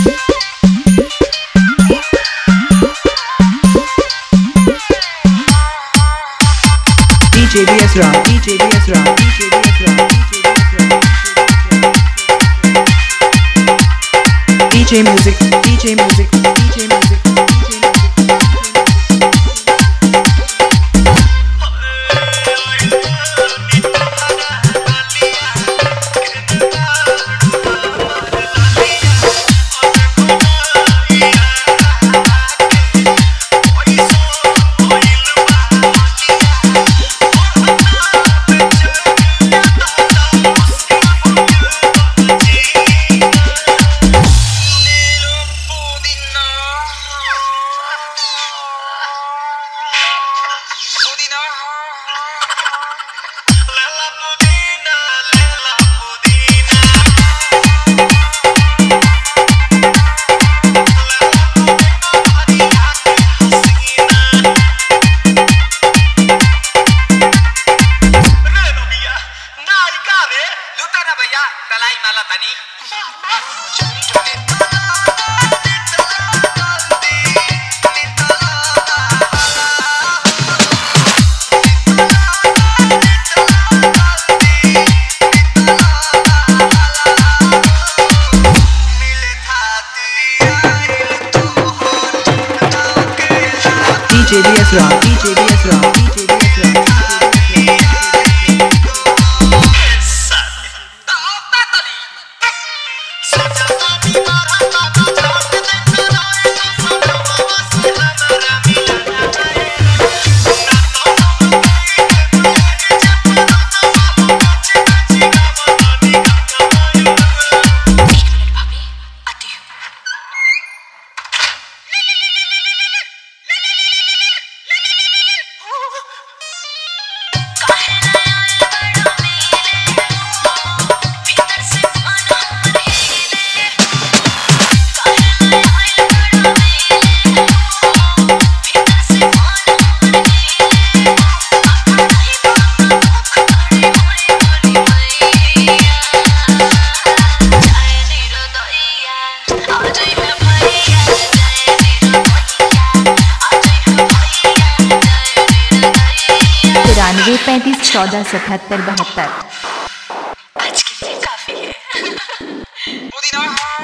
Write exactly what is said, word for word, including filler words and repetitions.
D J B S Ram, D J B S Ram, D J B S Ram, D J music, D J music, D J music, D J music. D J B S Ram, D J B S Ram, D J B S Ram. तिरानवे पैंतीस चौदह सतहत्तर बहत्तर। आज के लिए काफी है।